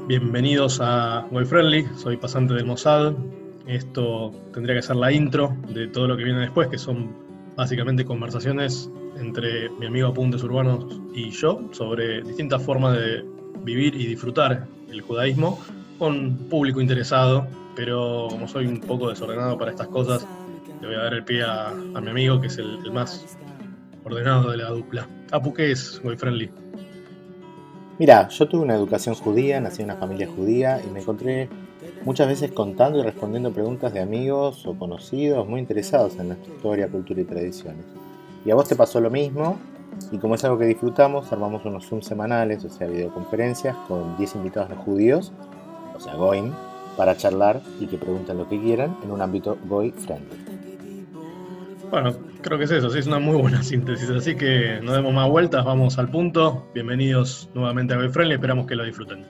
Bienvenidos a Way Friendly, soy pasante del Mossad. Esto tendría que ser la intro de todo lo que viene después, que son básicamente conversaciones entre mi amigo Apuntes Urbanos y yo sobre distintas formas de vivir y disfrutar el judaísmo con público interesado, pero como soy un poco desordenado para estas cosas, le voy a dar el pie a mi amigo, que es el más ordenado de la dupla. Apu, ¿qué es Way Friendly? Mira, yo tuve una educación judía, nací en una familia judía y me encontré muchas veces contando y respondiendo preguntas de amigos o conocidos muy interesados en nuestra historia, cultura y tradiciones. Y a vos te pasó lo mismo, y como es algo que disfrutamos, armamos unos Zoom semanales, o sea, videoconferencias con 10 invitados no judíos, o sea, Goim, para charlar y que pregunten lo que quieran en un ámbito Goy friendly. Bueno, creo que es eso, sí, es una muy buena síntesis, así que no demos más vueltas, vamos al punto. Bienvenidos nuevamente a Way Friendly, esperamos que lo disfruten.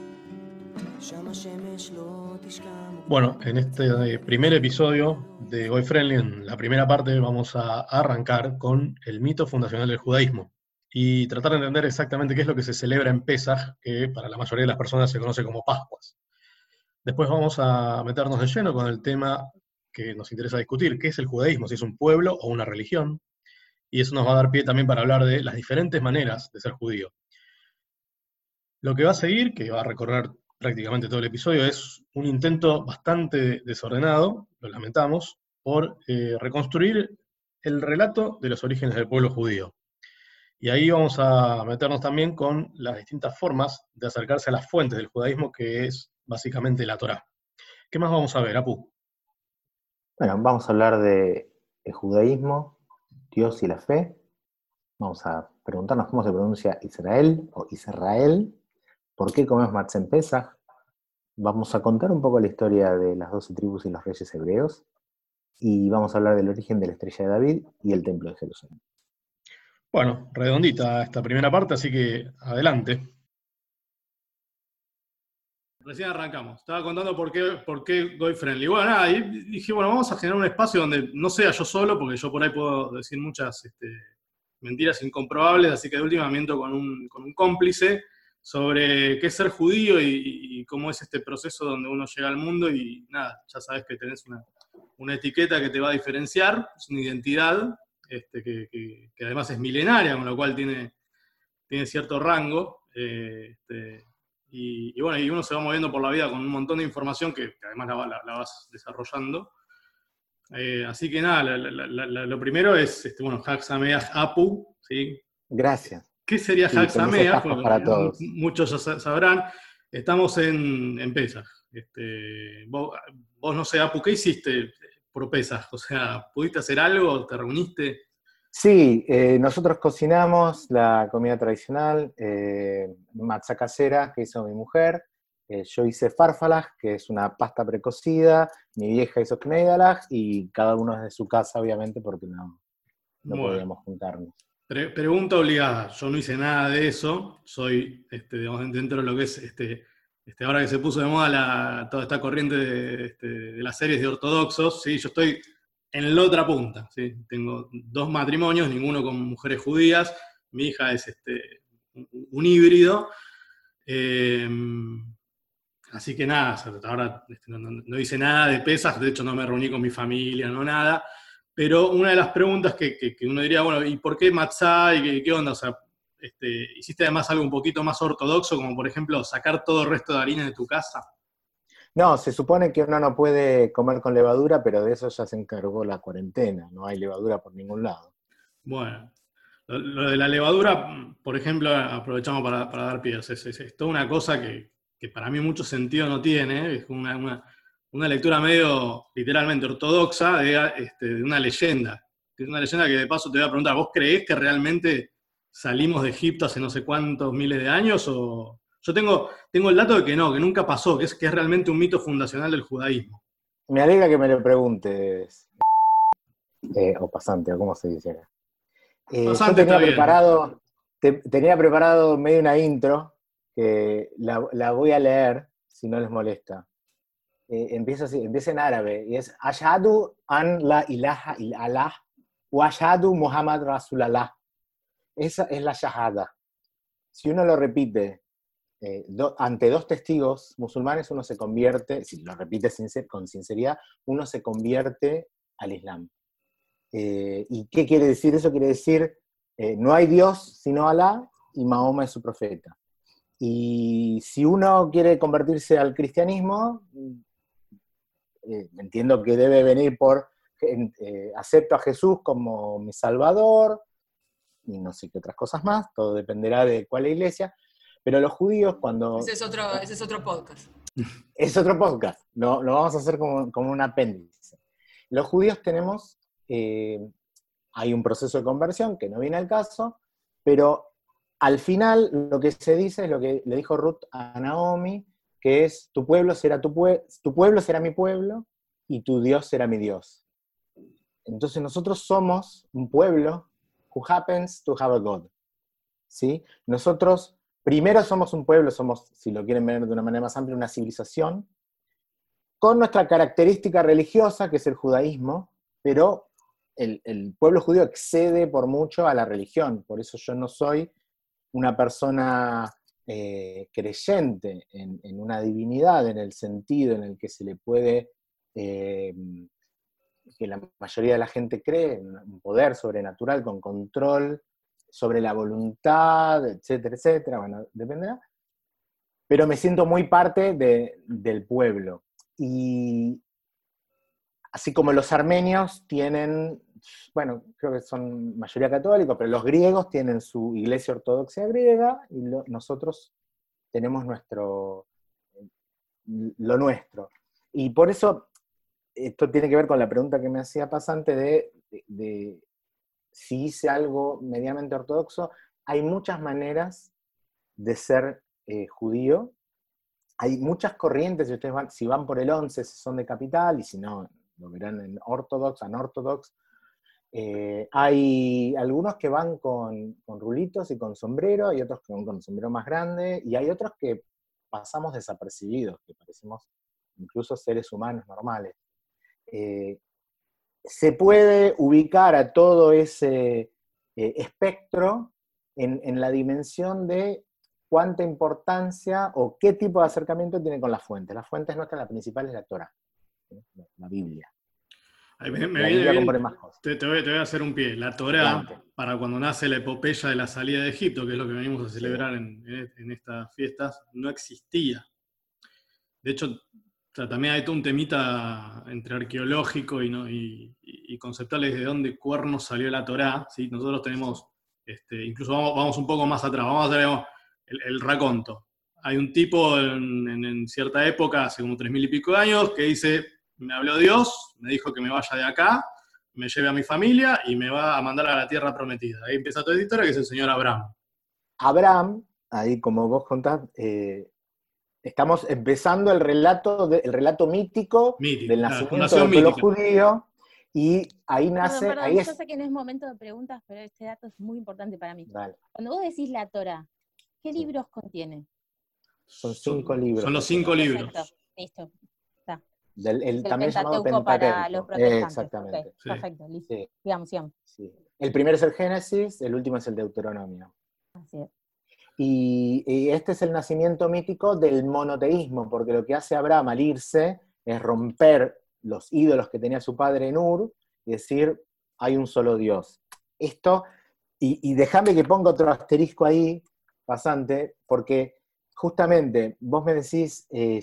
Bueno, en este primer episodio de Way Friendly, en la primera parte, vamos a arrancar con el mito fundacional del judaísmo y tratar de entender exactamente qué es lo que se celebra en Pesaj, que para la mayoría de las personas se conoce como Pascuas. Después vamos a meternos de lleno con el tema que nos interesa discutir, qué es el judaísmo, si es un pueblo o una religión, y eso nos va a dar pie también para hablar de las diferentes maneras de ser judío. Lo que va a seguir, que va a recorrer prácticamente todo el episodio, es un intento bastante desordenado, lo lamentamos, por reconstruir el relato de los orígenes del pueblo judío. Y ahí vamos a meternos también con las distintas formas de acercarse a las fuentes del judaísmo, que es básicamente la Torá. ¿Qué más vamos a ver, Apu? Bueno, vamos a hablar de el judaísmo, Dios y la fe. Vamos a preguntarnos cómo se pronuncia Israel o Israel, por qué comemos matzah en Pesaj. Vamos a contar un poco la historia de las 12 tribus y los reyes hebreos. Y vamos a hablar del origen de la estrella de David y el templo de Jerusalén. Bueno, redondita esta primera parte, así que adelante. Recién arrancamos. Estaba contando por qué Goy Friendly. Bueno, nada, y dije, bueno, vamos a generar un espacio donde no sea yo solo, porque yo por ahí puedo decir muchas mentiras incomprobables, así que de última miento con un cómplice sobre qué es ser judío y cómo es este proceso donde uno llega al mundo y nada, ya sabes que tenés una etiqueta que te va a diferenciar, es una identidad que además es milenaria, con lo cual tiene cierto rango. Y bueno, y uno se va moviendo por la vida con un montón de información que además la vas desarrollando. Así que nada, lo primero es, bueno, Hag Sameach Apu, ¿sí? Gracias. ¿Qué sería Sí, Hag felices Sameach? Pascuas Bueno, para todos. muchos ya sabrán, estamos en Pesaj. Vos no sé, Apu, ¿qué hiciste por Pesaj? O sea, ¿pudiste hacer algo? ¿Te reuniste? Sí, nosotros cocinamos la comida tradicional, matzá casera que hizo mi mujer. Yo hice farfalas, que es una pasta precocida. Mi vieja hizo kneidalach y cada uno desde su casa, obviamente, porque no Bueno. podíamos juntarnos. Pregunta obligada, yo no hice nada de eso, soy, digamos, dentro de lo que es, ahora que se puso de moda toda esta corriente de las series de ortodoxos, ¿sí? Yo estoy en la otra punta, ¿sí? Tengo dos matrimonios, ninguno con mujeres judías, mi hija es un híbrido, eh, así que nada, ahora no hice nada de pesas, de hecho no me reuní con mi familia, no nada, pero una de las preguntas que uno diría, bueno, ¿y por qué matzá? ¿Y qué onda? O sea, ¿hiciste además algo un poquito más ortodoxo, como por ejemplo sacar todo el resto de harina de tu casa? No, se supone que uno no puede comer con levadura, pero de eso ya se encargó la cuarentena. No hay levadura por ningún lado. Bueno, lo de la levadura, por ejemplo, aprovechamos para dar pie. Es toda una cosa que para mí mucho sentido no tiene. Es una lectura medio literalmente ortodoxa de una leyenda. Es una leyenda que de paso te voy a preguntar, ¿vos creés que realmente salimos de Egipto hace no sé cuántos miles de años? O yo tengo el dato de que no, que nunca pasó, que es realmente un mito fundacional del judaísmo. Me alegra que me lo preguntes, o pasante, o cómo se dice acá. Yo Pasante está bien. tenía preparado medio una intro, que la voy a leer, si no les molesta. Empieza así, empieza en árabe, y es Ashhadu an la ilaha illallah, wa ashhadu Muhammad Rasulallah. Esa es la shahada. Si uno lo repite ante dos testigos musulmanes uno se convierte, si lo repite con sinceridad, uno se convierte al Islam. ¿Y qué quiere decir eso? Quiere decir, no hay Dios sino Alá y Mahoma es su profeta. Y si uno quiere convertirse al cristianismo, entiendo que debe venir por acepto a Jesús como mi Salvador, y no sé qué otras cosas más, todo dependerá de cuál iglesia, pero los judíos cuando... Ese es otro podcast. Es otro podcast, lo vamos a hacer como un apéndice. Los judíos tenemos, hay un proceso de conversión que no viene al caso, pero al final lo que se dice es lo que le dijo Ruth a Naomi, que es, tu pueblo será tu pueblo será mi pueblo, y tu Dios será mi Dios. Entonces nosotros somos un pueblo who happens to have a God. ¿Sí? Nosotros primero somos un pueblo, somos, si lo quieren ver de una manera más amplia, una civilización, con nuestra característica religiosa, que es el judaísmo, pero el pueblo judío excede por mucho a la religión, por eso yo no soy una persona creyente en una divinidad, en el sentido en el que se le puede, que la mayoría de la gente cree, en un poder sobrenatural con control sobre la voluntad, etcétera, etcétera, bueno, dependerá, pero me siento muy parte del pueblo. Y así como los armenios tienen, bueno, creo que son mayoría católicos, pero los griegos tienen su iglesia ortodoxa griega, y nosotros tenemos lo nuestro. Y por eso, esto tiene que ver con la pregunta que me hacía Pasante de si hice algo medianamente ortodoxo. Hay muchas maneras de ser judío, hay muchas corrientes, si ustedes si van por el 11, son de capital, y si no, lo verán en ortodox, anortodox. Hay algunos que van con rulitos y con sombrero, hay otros que van con sombrero más grande, y hay otros que pasamos desapercibidos, que parecemos incluso seres humanos normales. Se puede ubicar a todo ese espectro en la dimensión de cuánta importancia o qué tipo de acercamiento tiene con las fuentes. Las fuentes nuestras, la principal es la Torá, la Biblia. Me la viene Biblia bien, compone más cosas. te voy a hacer un pie. La Torá, para cuando nace la epopeya de la salida de Egipto, que es lo que venimos a celebrar en estas fiestas, no existía. De hecho, también hay todo un temita entre arqueológico y conceptuales de dónde cuernos salió la Torá, ¿sí? Nosotros tenemos, incluso vamos un poco más atrás, vamos a hacer el raconto. Hay un tipo en cierta época, hace como 3000 y pico de años, que dice, me habló Dios, me dijo que me vaya de acá, me lleve a mi familia y me va a mandar a la tierra prometida. Ahí empieza toda la historia, que es el señor Abraham. Abraham, ahí como vos contás, estamos empezando el relato mítico del nacimiento del pueblo judío, y ahí nace... Perdón, ahí yo sé que no es momento de preguntas, pero este dato es muy importante para mí. Dale. Cuando vos decís la Torá, ¿qué libros contiene? Son 5 libros. Son los 5 libros. Perfecto, listo. Está. También llamado Pentateuco. Para los protestantes. Exactamente. Okay, sí. Perfecto, listo. Sí. Sigamos. Sí. El primero es el Génesis, el último es el Deuteronomio. Así es. Y este es el nacimiento mítico del monoteísmo, porque lo que hace Abraham al irse es romper los ídolos que tenía su padre en Ur y decir, hay un solo Dios. Esto, y déjame que ponga otro asterisco ahí, Pasante, porque justamente vos me decís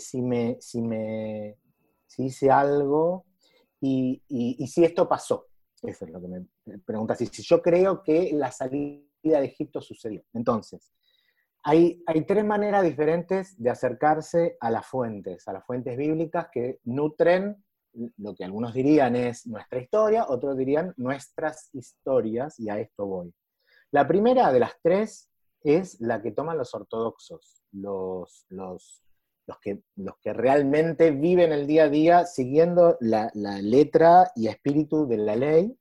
si hice algo y si esto pasó. Eso es lo que me preguntas. Si yo creo que la salida de Egipto sucedió. Entonces, hay 3 maneras diferentes de acercarse a las fuentes bíblicas que nutren lo que algunos dirían es nuestra historia, otros dirían nuestras historias, y a esto voy. La primera de las 3 es la que toman los ortodoxos, los que realmente viven el día a día siguiendo la letra y espíritu de la ley,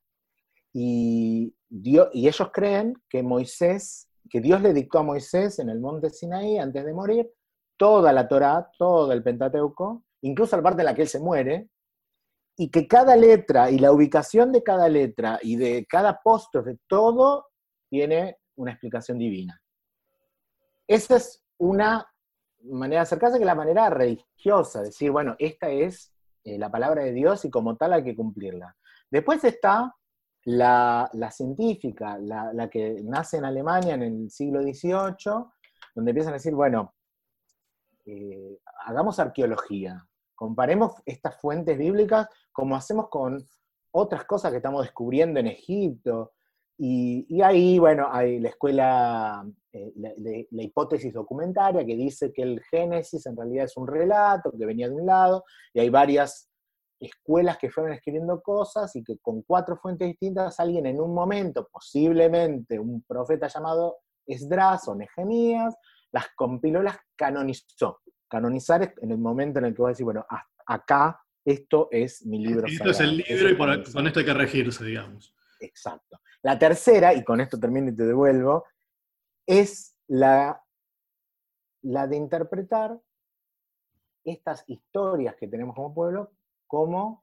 y ellos creen que Dios le dictó a Moisés en el monte Sinaí, antes de morir, toda la Torá, todo el Pentateuco, incluso la parte en la que él se muere, y que cada letra, y la ubicación de cada letra, y de cada apóstrofe, todo tiene una explicación divina. Esa es una manera de acercarse que la manera religiosa, decir, bueno, esta es la palabra de Dios y como tal hay que cumplirla. Después está la científica, la que nace en Alemania en el siglo XVIII, donde empiezan a decir, bueno, hagamos arqueología, comparemos estas fuentes bíblicas como hacemos con otras cosas que estamos descubriendo en Egipto, y ahí, bueno, hay la escuela, la hipótesis documentaria que dice que el Génesis en realidad es un relato que venía de un lado, y hay varias escuelas que fueron escribiendo cosas, y que con 4 fuentes distintas alguien en un momento, posiblemente un profeta llamado Esdras o Nehemías, las compiló, las canonizó. Canonizar es en el momento en el que vos decís, bueno, acá esto es mi libro Esto sagrado. es el libro y con esto hay que regirse, digamos. Exacto. La tercera, y con esto termino y te devuelvo, es la de interpretar estas historias que tenemos como pueblo como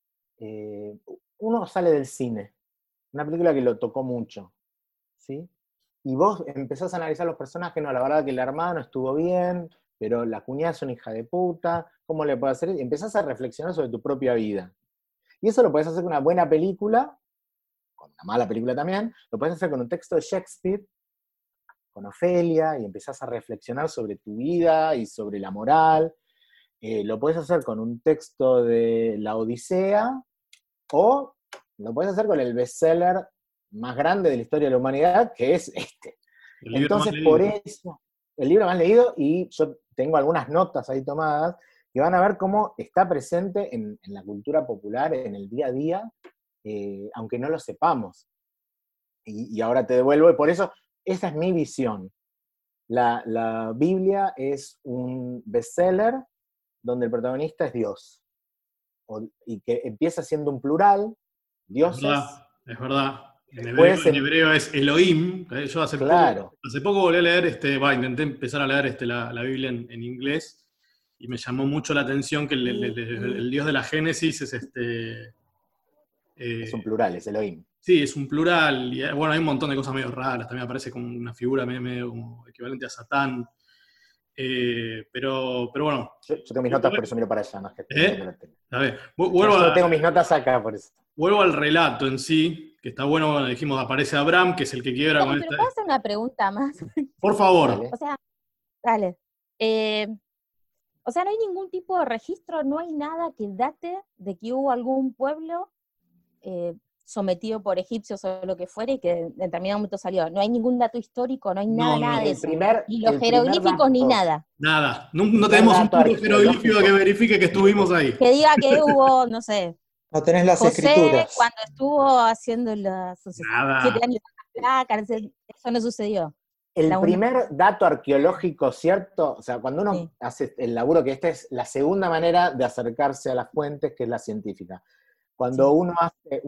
uno sale del cine, una película que lo tocó mucho, ¿sí? Y vos empezás a analizar los personajes, no, la verdad que el hermano estuvo bien, pero la cuñada es una hija de puta, ¿cómo le puede hacer? Y empezás a reflexionar sobre tu propia vida. Y eso lo podés hacer con una buena película, con una mala película también, lo podés hacer con un texto de Shakespeare, con Ofelia, y empezás a reflexionar sobre tu vida y sobre la moral. Lo podés hacer con un texto de la Odisea, o lo podés hacer con el bestseller más grande de la historia de la humanidad, que es este. El libro Entonces, más por leído. eso, el libro más leído, y yo tengo algunas notas ahí tomadas, que van a ver cómo está presente en la cultura popular, en el día a día, aunque no lo sepamos. Y ahora te devuelvo, y por eso, esa es mi visión. La Biblia es un bestseller donde el protagonista es Dios, y que empieza siendo un plural, dioses. Es verdad. Después, En hebreo es Elohim. Yo claro, hace poco volví a leer, intenté empezar a leer la Biblia en inglés, y me llamó mucho la atención que el Dios de la Génesis es es un eh, plural, es Elohim. sí, es un plural, y bueno, hay un montón de cosas medio raras, también aparece como una figura medio como equivalente a Satán, pero bueno. Yo tengo mis notas, por eso miro para allá, más que estoy mirando ¿Eh? la tele. A ver, No, yo tengo mis notas acá, por eso. vuelvo al relato en sí, que está bueno. Bueno, dijimos, aparece Abraham, que es el que quiebra con Pero ¿puedo hacer una pregunta más? Por favor. Dale. O sea, dale. O sea, no hay ningún tipo de registro, no hay nada que date de que hubo algún pueblo sometido por egipcios o lo que fuera, y que en determinado momento salió. No hay ningún dato histórico, no hay nada de eso. Ni los jeroglíficos ni nada. Nada. No tenemos un punto jeroglífico que verifique que estuvimos ahí. Que diga que hubo, no sé, No tenés las José escrituras. cuando estuvo haciendo las 7 Nada. años de la placa, eso no sucedió. El primer dato arqueológico cierto, o sea, cuando uno hace el laburo, que esta es la segunda manera de acercarse a las fuentes, que es la científica. Cuando uno hace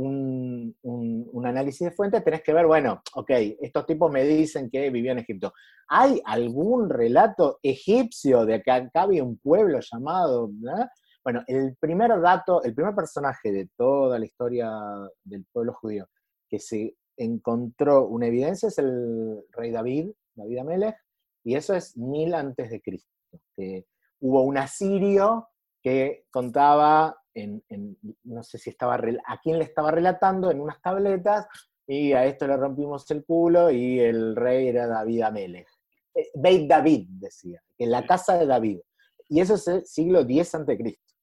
un análisis de fuentes, tenés que ver, bueno, ok, estos tipos me dicen que vivían en Egipto. ¿Hay algún relato egipcio de que acá había un pueblo llamado? ¿verdad? Bueno, el primer personaje de toda la historia del pueblo judío que se encontró una evidencia es el rey David Amelech, y eso es 1000 antes de Cristo. Que hubo un asirio que contaba, no sé si estaba, a quién le estaba relatando en unas tabletas, y a esto le rompimos el culo, y el rey era David Amelech. Beit David, decía, en la casa de David. Y eso es el siglo X antes de Cristo.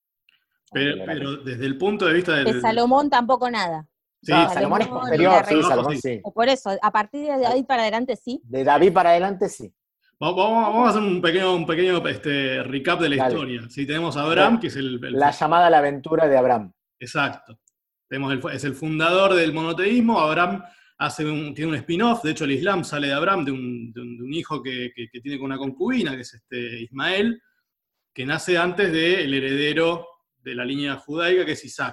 Pero desde el punto de vista de Salomón tampoco nada. Sí, Salomón es posterior, sí, Salomón sí. Por eso, a partir de David para adelante sí. De David para adelante sí. Vamos a hacer un pequeño recap de la historia. Sí, tenemos a Abraham, que es la llamada a la aventura de Abraham. Exacto. Es el fundador del monoteísmo. Abraham tiene un spin-off. De hecho, el Islam sale de Abraham, de un hijo que tiene con una concubina, que es Ismael, que nace antes del heredero de la línea judaica, que es Isaac.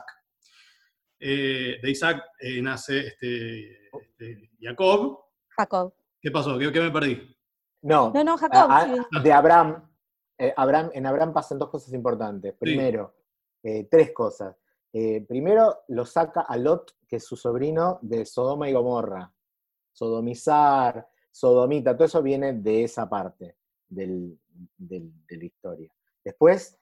De Isaac nace Jacob. ¿Qué pasó? ¿Qué me perdí? No, Jacob. De Abraham, en Abraham pasan 2 cosas importantes. Primero, 3 cosas. Primero, lo saca a Lot, que es su sobrino, de Sodoma y Gomorra. Sodomizar, sodomita, todo eso viene de esa parte, del de la historia. Después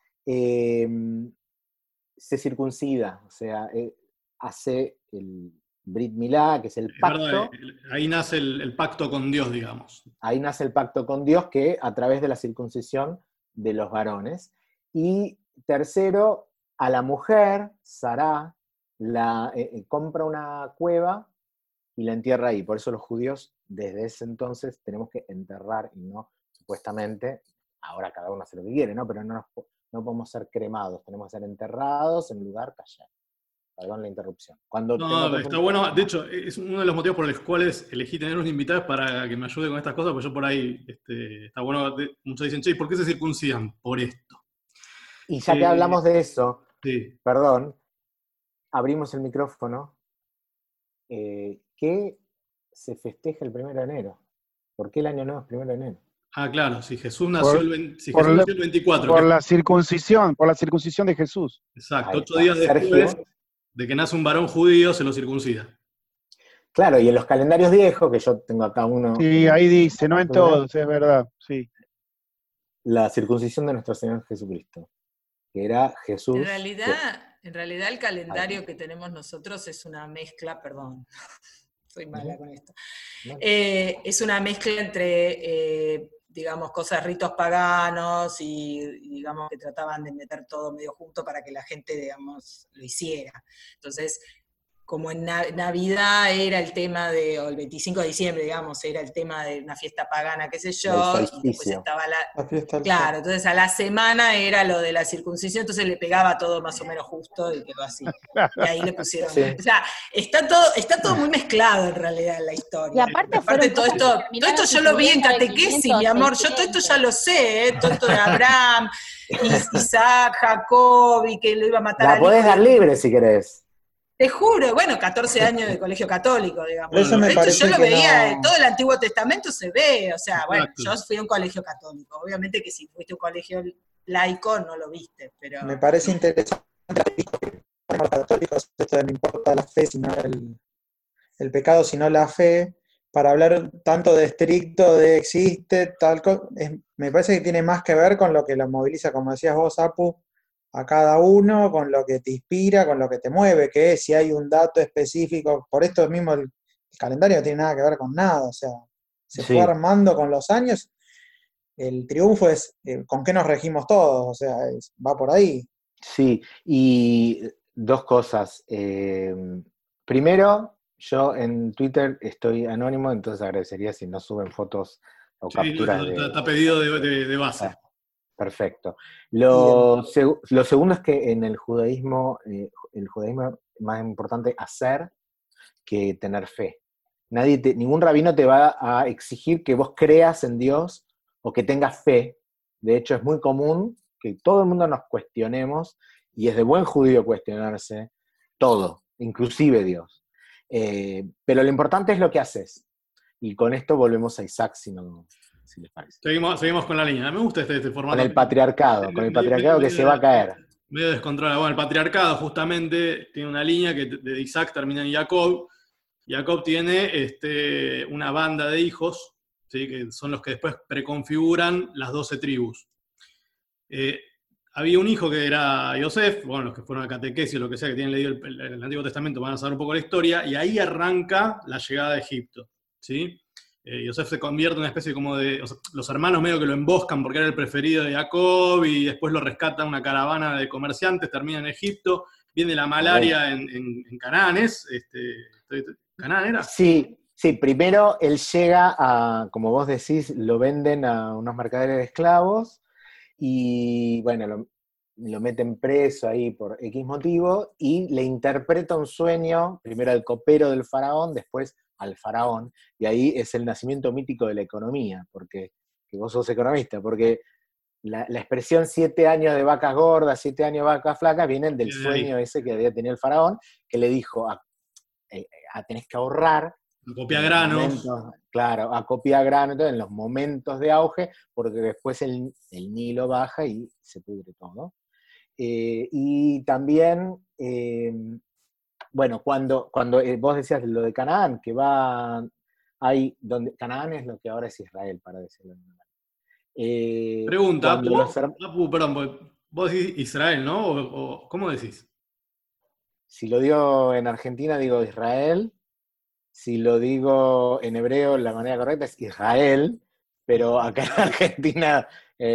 se circuncida, o sea, hace el Brit Milá, que es el Es verdad, pacto. ahí nace el pacto con Dios, digamos. Ahí nace el pacto con Dios, que a través de la circuncisión de los varones. Y tercero, a la mujer, Sará, compra una cueva y la entierra ahí. Por eso los judíos, desde ese entonces, tenemos que enterrar y no, supuestamente, ahora cada uno hace lo que quiere, ¿no? Pero no podemos ser cremados, tenemos que ser enterrados en lugar callado. Perdón la interrupción. Cuando tenga No, otro está punto. bueno. De hecho, es uno de los motivos por los cuales elegí tener un invitado para que me ayude con estas cosas, porque yo por ahí, está bueno, muchos dicen, che, ¿por qué se circuncidan? Por esto. Y ya que hablamos de eso, Sí. perdón, abrimos el micrófono. ¿Qué se festeja el 1 de enero? ¿Por qué el año nuevo es 1 de enero? Ah, claro, si Jesús nació Por, si por, Jesús la, nació el 24, por la circuncisión de Jesús. exacto, Ahí 8 está. días después Sergio. de que nace un varón judío, se lo circuncida. Claro, y en los calendarios viejos, que yo tengo acá uno Sí, ahí dice, no en todos, es verdad, sí. la circuncisión de nuestro Señor Jesucristo, que era Jesús. En realidad el calendario que tenemos nosotros es una mezcla, perdón, soy mala con esto, es una mezcla entre, digamos, cosas, ritos paganos y, digamos, que trataban de meter todo medio junto para que la gente, digamos, lo hiciera. Entonces, como en Navidad era el tema o el 25 de diciembre, digamos, era el tema de una fiesta pagana, qué sé yo, y después estaba la fiesta del claro, sol. entonces a la semana era lo de la circuncisión, entonces le pegaba todo más o menos justo y quedó así. Y ahí le pusieron. Sí. O sea, está todo muy mezclado en realidad en la historia. Y aparte fueron todo cosas esto, que terminaron yo lo vi en sucediendo de catequesis, 500, mi amor. Yo todo esto 600. ya lo sé, todo esto de Abraham, Isaac, Jacob, y que lo iba a matar La al podés hijo. dar libre si querés. Te juro, bueno, 14 años de colegio católico, digamos. Por eso me Esto parece yo lo que veía, no. todo el Antiguo Testamento se ve, o sea, bueno, Exacto. yo fui a un colegio católico, obviamente que si fuiste a un colegio laico no lo viste, pero... Me parece interesante para los católicos esto de no importa la fe, sino el pecado, sino la fe, para hablar tanto de estricto, de existe, tal cosa. Me parece que tiene más que ver con lo que lo moviliza, como decías vos, Apu, a cada uno, con lo que te inspira, con lo que te mueve, que es si hay un dato específico. Por esto mismo el calendario no tiene nada que ver con nada, o sea, se fue armando con los años. El triunfo es con qué nos regimos todos, o sea, va por ahí. Sí, y dos cosas. Primero, yo en Twitter estoy anónimo, entonces agradecería si no suben fotos o Sí, capturas está pedido de base. Perfecto. Lo segundo es que en el judaísmo es más importante hacer que tener fe. Ningún rabino te va a exigir que vos creas en Dios o que tengas fe. De hecho, es muy común que todo el mundo nos cuestionemos, y es de buen judío cuestionarse todo, inclusive Dios. Pero lo importante es lo que haces. Y con esto volvemos a Isaac, si les parece. Seguimos con la línea. Me gusta este formato. Con el patriarcado que se va a caer. Medio descontrolado. Bueno, el patriarcado justamente tiene una línea que de Isaac termina en Jacob. Jacob tiene una banda de hijos, ¿sí? Que son los que después preconfiguran las 12 tribus. Había un hijo que era Yosef, bueno, los que fueron a catequesis o lo que sea, que tienen leído el Antiguo Testamento van a saber un poco la historia, y ahí arranca la llegada de Egipto, ¿sí? Yosef se convierte en una especie como de... O sea, los hermanos medio que lo emboscan porque era el preferido de Jacob, y después lo rescata una caravana de comerciantes, termina en Egipto, viene la malaria en Canaán, ¿Canaán era? Sí, primero él llega a, como vos decís, lo venden a unos mercaderes de esclavos, y bueno, lo meten preso ahí por X motivo, y le interpreta un sueño, primero al copero del faraón, después al faraón, y ahí es el nacimiento mítico de la economía, porque que vos sos economista, porque la expresión 7 años de vacas gordas, 7 años de vacas flacas, vienen del sueño ese que había tenido el faraón, que le dijo, tenés que ahorrar, Acopia granos. Claro, acopia granos, entonces, en los momentos de auge, porque después el Nilo baja y se pudre todo. Y también, bueno, cuando vos decías lo de Canaán, que Canaán es lo que ahora es Israel, para decirlo de una manera. Pregunta, Cuando los perdón, vos decís Israel, ¿no? ¿Cómo decís? Si lo digo en Argentina, digo Israel. Si lo digo en hebreo, la manera correcta es Israel, pero acá en Argentina,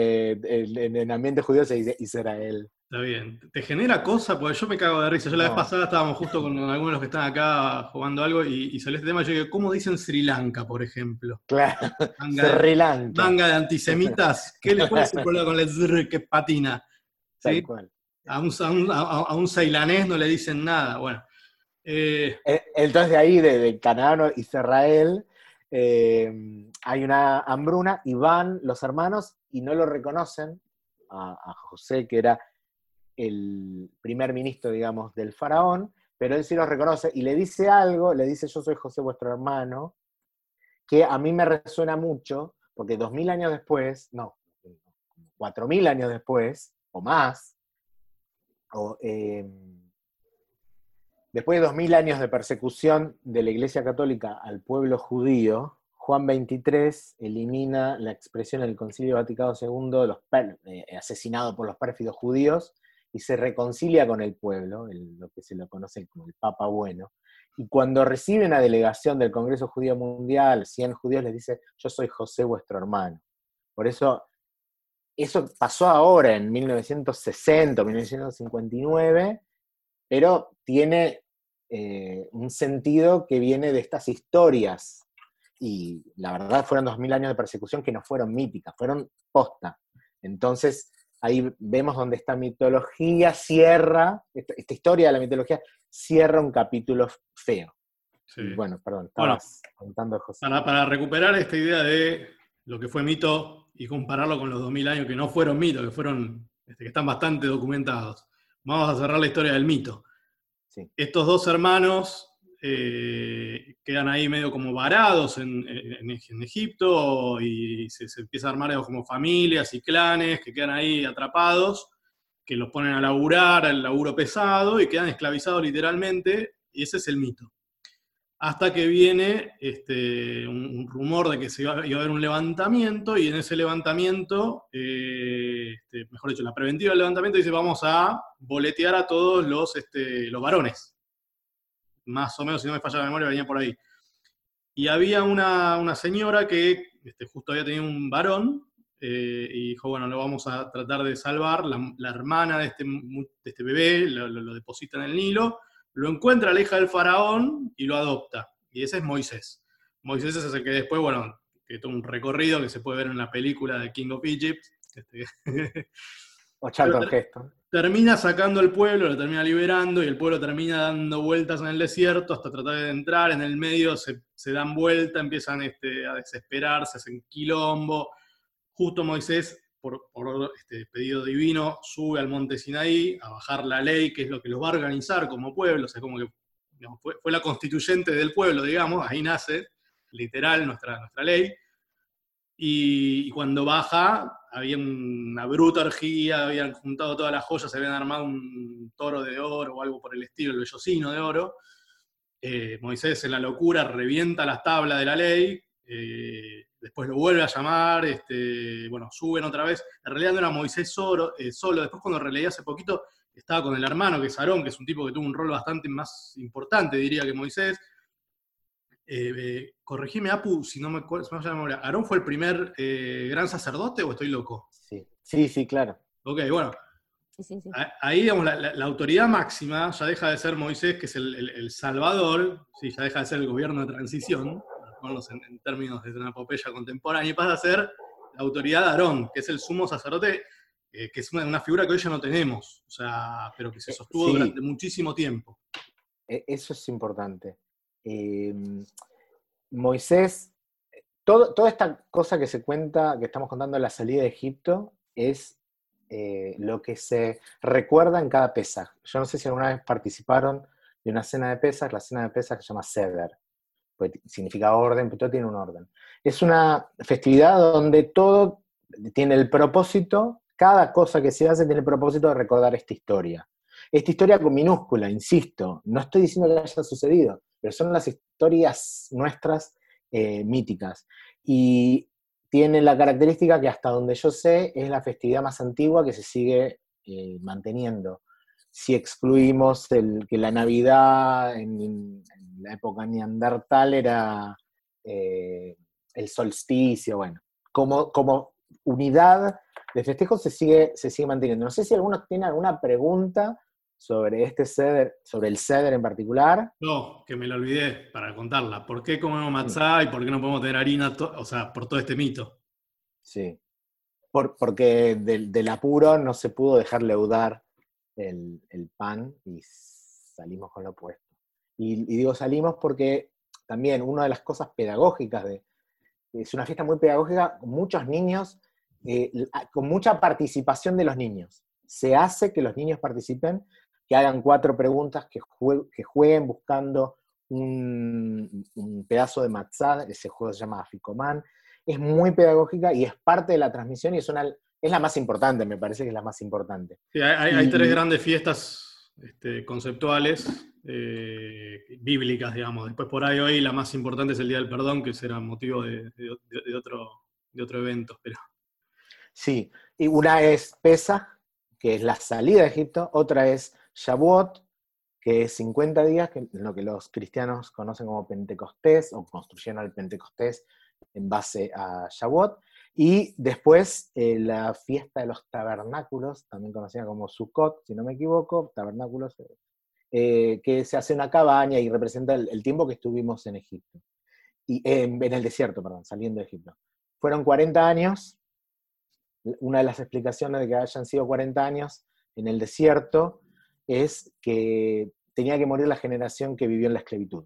en ambiente judío se dice Israel. Está bien. ¿Te genera cosa? Porque yo me cago de risa. Yo la vez No, pasada estábamos justo con algunos de los que están acá jugando algo y salió este tema. Yo digo, ¿cómo dicen Sri Lanka, por ejemplo? claro, Manga de, Sri Lanka, manga de antisemitas. ¿Cuál es el problema con el zr que patina? tal ¿Sí? cual. A un ceilanés no le dicen nada. Bueno. Entonces de ahí, de Canaán y Israel, hay una hambruna y van los hermanos y no lo reconocen a José, que era el primer ministro, digamos, del faraón, pero él sí los reconoce y le dice algo, le dice: yo soy José vuestro hermano, que a mí me resuena mucho, porque 2000 años después, no, 4000 años después, o más, o, después de 2000 años de persecución de la Iglesia Católica al pueblo judío, Juan XXIII elimina la expresión en el Concilio Vaticano II, asesinado por los pérfidos judíos, y se reconcilia con el pueblo, lo que se lo conoce como el Papa Bueno. Y cuando recibe una delegación del Congreso Judío Mundial, 100 judíos, les dice: yo soy José vuestro hermano. Por eso pasó ahora, en 1960, 1959, pero tiene un sentido que viene de estas historias. Y la verdad fueron 2000 años de persecución que no fueron míticas, fueron posta. Entonces, ahí vemos donde esta mitología cierra, esta historia de la mitología cierra un capítulo feo. Sí. Y bueno, perdón, estabas contando, José. Para recuperar esta idea de lo que fue mito y compararlo con los 2000 años que no fueron mitos, que están bastante documentados. Vamos a cerrar la historia del mito. Sí. Estos dos hermanos quedan ahí medio como varados en Egipto y se empieza a armar como familias y clanes que quedan ahí atrapados, que los ponen a laburar, al laburo pesado, y quedan esclavizados literalmente, y ese es el mito. Hasta que viene un rumor de que iba a haber un levantamiento, y en ese levantamiento, mejor dicho, la preventiva del levantamiento dice: vamos a boletear a todos los varones. Más o menos, si no me falla la memoria, venía por ahí. Y había una señora que justo había tenido un varón, y dijo: bueno, lo vamos a tratar de salvar. La hermana de este bebé lo deposita en el Nilo, lo encuentra la hija del faraón y lo adopta. Y ese es Moisés. Moisés es el que después, bueno, que todo un recorrido que se puede ver en la película de King of Egypt. O Charlton Heston. Termina sacando al pueblo, lo termina liberando, y el pueblo termina dando vueltas en el desierto hasta tratar de entrar. En el medio se dan vuelta, empiezan a desesperarse, hacen quilombo. Justo Moisés, por pedido divino, sube al monte Sinaí a bajar la ley, que es lo que los va a organizar como pueblo. O sea, como que, digamos, fue la constituyente del pueblo, digamos, ahí nace, literal, nuestra ley. Y cuando baja, había una bruta orgía, habían juntado todas las joyas, se habían armado un toro de oro o algo por el estilo, el vellocino de oro. Moisés, en la locura, revienta las tablas de la ley, después lo vuelve a llamar, bueno, suben otra vez. En realidad no era Moisés solo, después cuando releí hace poquito, estaba con el hermano, que es Aarón, que es un tipo que tuvo un rol bastante más importante, diría, que Moisés. Corregime, Apu, si no me acuerdo, si me falla la memoria. ¿Aarón fue el primer gran sacerdote o estoy loco? Sí, claro. Ok, bueno. Sí. Ahí, digamos, la autoridad máxima ya deja de ser Moisés, que es el salvador, sí, ya deja de ser el gobierno de transición, para ponerlos en términos de una epopeya contemporánea, y pasa a ser la autoridad de Aarón, que es el sumo sacerdote, que es una figura que hoy ya no tenemos, o sea, pero que se sostuvo durante muchísimo tiempo. Eso es importante. Moisés, toda esta cosa que se cuenta, que estamos contando de la salida de Egipto, es lo que se recuerda en cada Pesaj. Yo no sé si alguna vez participaron de una cena de Pesaj, la cena de Pesaj que se llama Seder, pues significa orden, pero todo tiene un orden. Es una festividad donde todo tiene el propósito, cada cosa que se hace tiene el propósito de recordar esta historia. Esta historia con minúscula, insisto, no estoy diciendo que haya sucedido, pero son las historias nuestras míticas. Y tiene la característica que hasta donde yo sé es la festividad más antigua que se sigue manteniendo. Si excluimos que la Navidad en la época neandertal era el solsticio, bueno, como unidad de festejo se sigue manteniendo. No sé si alguno tiene alguna pregunta sobre este Seder, sobre el Seder en particular. No, que me la olvidé para contarla. ¿Por qué comemos matzá y por qué no podemos tener harina? O sea, por todo este mito. Sí. Porque del apuro no se pudo dejar leudar el pan y salimos con lo opuesto. Y digo salimos porque también una de las cosas pedagógicas es una fiesta muy pedagógica, con muchos niños, con mucha participación de los niños. Se hace que los niños participen, que hagan 4 preguntas, que jueguen buscando un pedazo de matzá, ese juego se llama Afikoman. Es muy pedagógica y es parte de la transmisión y es la más importante, me parece que es la más importante. Sí, hay 3 grandes fiestas conceptuales, bíblicas, digamos. Después por ahí hoy la más importante es el Día del Perdón, que será motivo de otro evento. Pero... Sí, y una es Pesaj, que es la salida de Egipto, otra es Shavuot, que es 50 días, que lo que los cristianos conocen como Pentecostés, o construyeron el Pentecostés en base a Shavuot, y después la fiesta de los tabernáculos, también conocida como Sukkot, si no me equivoco, tabernáculos, que se hace una cabaña y representa el tiempo que estuvimos en Egipto, y en el desierto, perdón, saliendo de Egipto. Fueron 40 años, una de las explicaciones de que hayan sido 40 años en el desierto es que tenía que morir la generación que vivió en la esclavitud.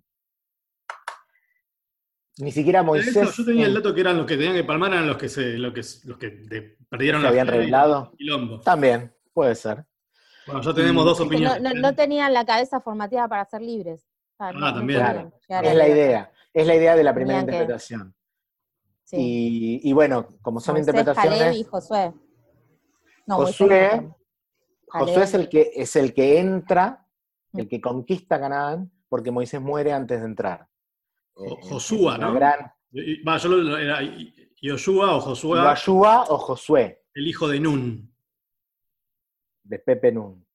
Ni siquiera Moisés... Eso, yo tenía el dato que eran los que tenían que palmar, eran los que perdieron ¿Se habían revelado? También, puede ser. Bueno, ya tenemos 2 opiniones. No tenían la cabeza formateada para ser libres. También. Claro, es la idea de la primera interpretación. Sí. Y bueno, como son Moisés, interpretaciones... Caleb y Josué. No, Josué es el que entra, el que conquista Canaán, porque Moisés muere antes de entrar. Josué, ¿no? Era Yoshua o Josué. Yoshua o Josué. El hijo de Nun. De Pepe Nun.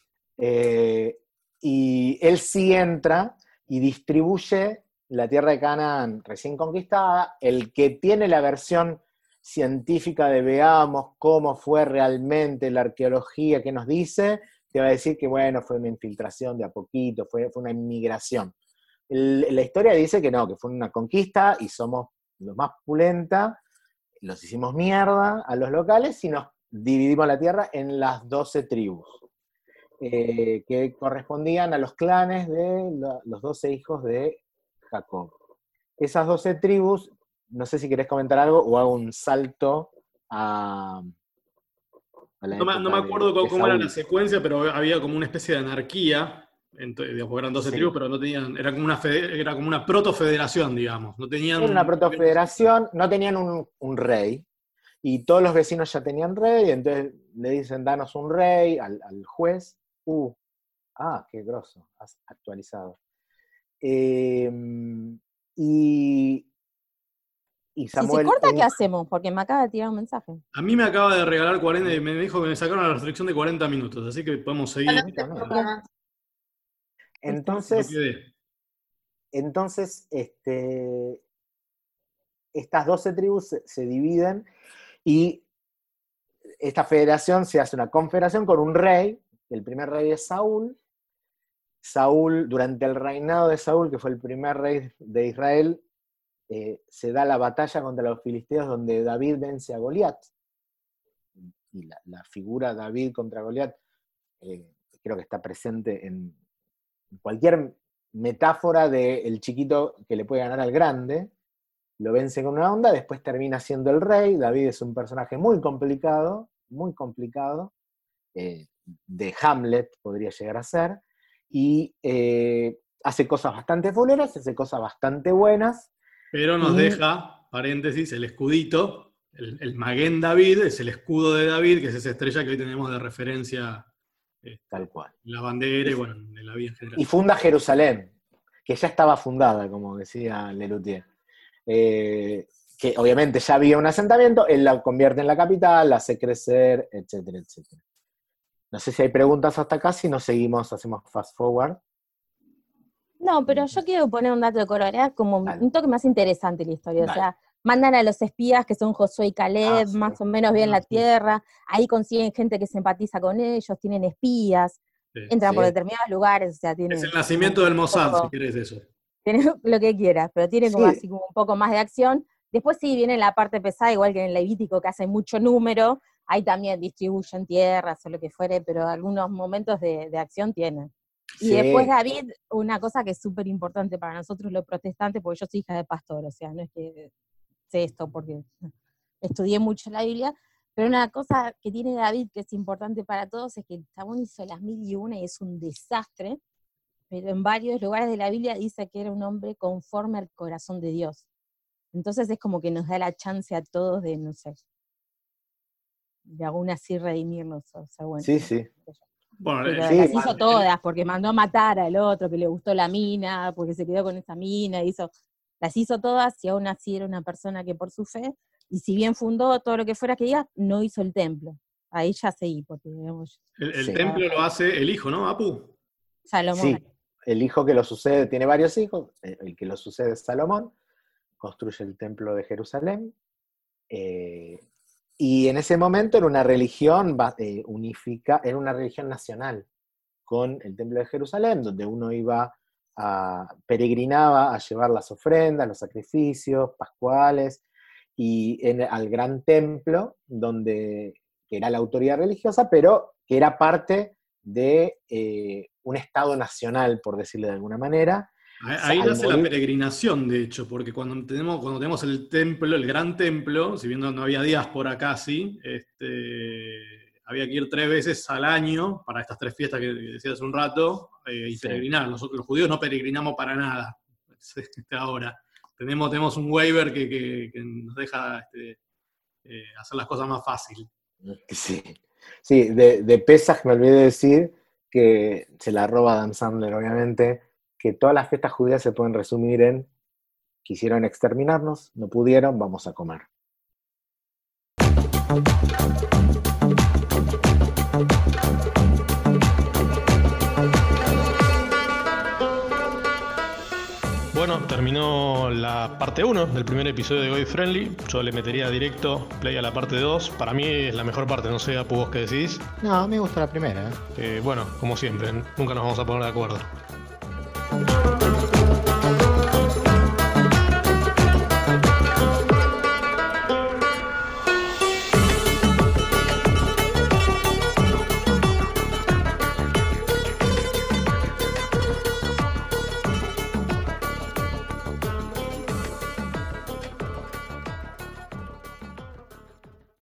Y él sí entra y distribuye la tierra de Canaán recién conquistada. El que tiene la versión científica de veamos cómo fue realmente la arqueología que nos dice, te va a decir que bueno, fue una infiltración de a poquito, fue una inmigración. La historia dice que no, que fue una conquista y somos los más pulenta, los hicimos mierda a los locales y nos dividimos la tierra en las 12 tribus, que correspondían a los clanes de los 12 hijos de Jacob. Esas 12 tribus, no sé si querés comentar algo o hago un salto a la época no me acuerdo de cómo era la secuencia, pero había como una especie de anarquía. Eran 12 tribus, pero no tenían, era como una protofederación, digamos. No tenían, era una protofederación, no tenían un rey, y todos los vecinos ya tenían rey, entonces le dicen, danos un rey al juez. Qué grosso, has actualizado. Y Samuel... Si se corta, ¿qué hacemos? Porque me acaba de tirar un mensaje. A mí me acaba de regalar 40, me dijo que me sacaron la restricción de 40 minutos, así que podemos seguir. Entonces, estas 12 tribus se dividen y esta federación se hace una confederación con un rey. El primer rey es Saúl. Saúl, durante el reinado de Saúl, que fue el primer rey de Israel, se da la batalla contra los filisteos donde David vence a Goliat. Y la figura David contra Goliat creo que está presente en cualquier metáfora del chiquito que le puede ganar al grande. Lo vence con una onda, después termina siendo el rey. David es un personaje muy complicado, de Hamlet podría llegar a ser, y hace cosas bastante fuleras, hace cosas bastante buenas. Pero nos deja, paréntesis, el escudito, el Maguen David, es el escudo de David, que es esa estrella que hoy tenemos de referencia. Tal cual. La bandera y bueno, en la vida en general. Y funda Jerusalén, que ya estaba fundada, como decía Lelutier. Que que obviamente ya había un asentamiento, él la convierte en la capital, la hace crecer, etcétera, etcétera. No sé si hay preguntas hasta acá, si no seguimos, hacemos fast forward. No, pero yo quiero poner un dato de Corolea como Dale. un toque más interesante en la historia. Dale. O sea, mandan a los espías que son Josué y Caleb, Sí. más o menos bien la tierra, ahí consiguen gente que se empatiza con ellos, tienen espías, entran por determinados lugares, o sea, tienen... Es el nacimiento del Mossad, si querés eso. Tienen lo que quieras, pero tienen como Sí. así como un poco más de acción. Después sí viene la parte pesada, igual que en el Levítico, que hace mucho número, ahí también distribuyen tierras o lo que fuere, pero algunos momentos de acción tienen. Y Sí. después David, una cosa que es súper importante para nosotros los protestantes, porque yo soy hija de pastor, o sea, no es que sé esto porque estudié mucho la Biblia, pero una cosa que tiene David que es importante para todos es que el chabón hizo las 1001 y es un desastre, pero en varios lugares de la Biblia dice que era un hombre conforme al corazón de Dios. Entonces es como que nos da la chance a todos de, no sé, de aún así redimirnos, o sea, bueno. Sí. Bueno, Pero sí, las hizo todas, porque mandó a matar al otro, que le gustó la mina, porque se quedó con esa mina, las hizo todas, y aún así era una persona que por su fe, y si bien fundó todo lo que fuera que diga, no hizo el templo. Ahí ya seguí, porque digamos, el Sí. templo lo hace el hijo, ¿no, Apu? Salomón. Sí, el hijo que lo sucede tiene varios hijos, el que lo sucede es Salomón, construye el templo de Jerusalén, y en ese momento era una religión era una religión nacional, con el templo de Jerusalén, donde uno peregrinaba a llevar las ofrendas, los sacrificios pascuales, y al gran templo, que era la autoridad religiosa, pero que era parte de un Estado nacional, por decirlo de alguna manera. Ahí nace la peregrinación, de hecho, porque cuando tenemos el templo, el gran templo, si bien no había diáspora casi, había que ir 3 veces al año para estas 3 fiestas que decía hace un rato, y peregrinar. Nosotros los judíos no peregrinamos para nada ahora. Tenemos un waiver que nos deja hacer las cosas más fácil. Sí, de Pesaj me olvidé de decir que se la roba Dan Sandler, obviamente, que todas las fiestas judías se pueden resumir en: quisieron exterminarnos, no pudieron, vamos a comer. Bueno, terminó la parte 1 del primer episodio de Goy Friendly. Yo le metería directo play a la parte 2. Para mí es la mejor parte, no sé, Apu, vos qué decís. No, me gusta la primera. Bueno, como siempre, nunca nos vamos a poner de acuerdo.